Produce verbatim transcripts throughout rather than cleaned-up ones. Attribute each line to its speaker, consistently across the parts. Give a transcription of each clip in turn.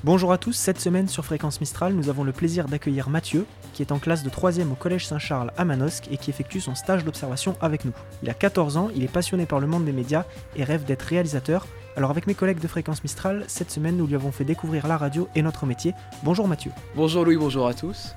Speaker 1: Bonjour à tous, cette semaine sur Fréquence Mistral, nous avons le plaisir d'accueillir Mathieu, qui est en classe de troisième au Collège Saint-Charles à Manosque et qui effectue son stage d'observation avec nous. Il a quatorze ans, il est passionné par le monde des médias et rêve d'être réalisateur. Alors avec mes collègues de Fréquence Mistral, cette semaine nous lui avons fait découvrir la radio et notre métier. Bonjour Mathieu.
Speaker 2: Bonjour Louis, bonjour à tous.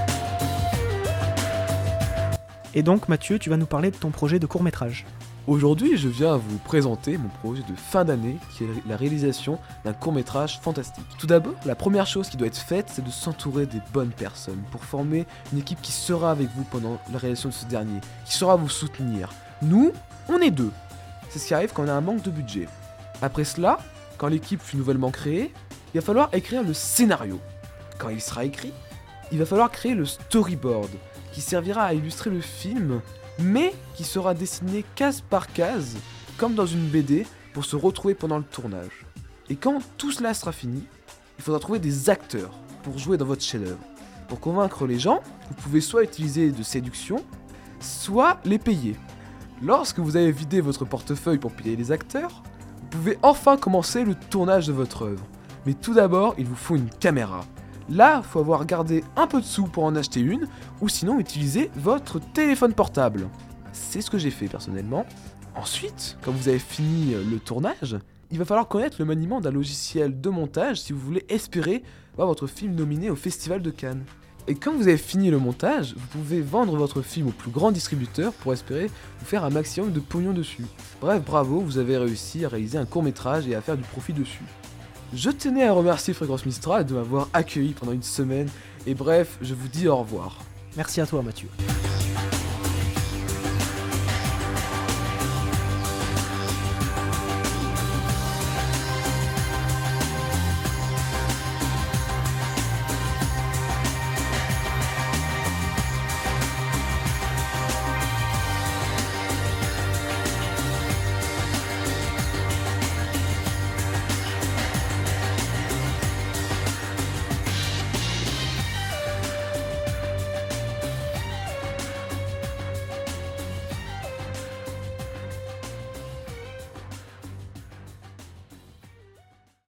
Speaker 1: Et donc Mathieu, tu vas nous parler de ton projet de court-métrage.
Speaker 2: Aujourd'hui, je viens vous présenter mon projet de fin d'année, qui est la réalisation d'un court-métrage fantastique. Tout d'abord, la première chose qui doit être faite, c'est de s'entourer des bonnes personnes pour former une équipe qui sera avec vous pendant la réalisation de ce dernier, qui saura vous soutenir. Nous, on est deux. C'est ce qui arrive quand on a un manque de budget. Après cela, quand l'équipe fut nouvellement créée, il va falloir écrire le scénario. Quand il sera écrit, il va falloir créer le storyboard, qui servira à illustrer le film, mais qui sera dessiné case par case, comme dans une B D, pour se retrouver pendant le tournage. Et quand tout cela sera fini, il faudra trouver des acteurs pour jouer dans votre chef-d'œuvre. Pour convaincre les gens, vous pouvez soit utiliser de séduction, soit les payer. Lorsque vous avez vidé votre portefeuille pour payer les acteurs, vous pouvez enfin commencer le tournage de votre œuvre. Mais tout d'abord, il vous faut une caméra. Là, il faut avoir gardé un peu de sous pour en acheter une, ou sinon utiliser votre téléphone portable. C'est ce que j'ai fait personnellement. Ensuite, quand vous avez fini le tournage, il va falloir connaître le maniement d'un logiciel de montage si vous voulez espérer voir votre film nominé au Festival de Cannes. Et quand vous avez fini le montage, vous pouvez vendre votre film au plus grand distributeur pour espérer vous faire un maximum de pognon dessus. Bref, bravo, vous avez réussi à réaliser un court-métrage et à faire du profit dessus. Je tenais à remercier Fréquence Mistral de m'avoir accueilli pendant une semaine, et bref, je vous dis au revoir.
Speaker 1: Merci à toi Mathieu.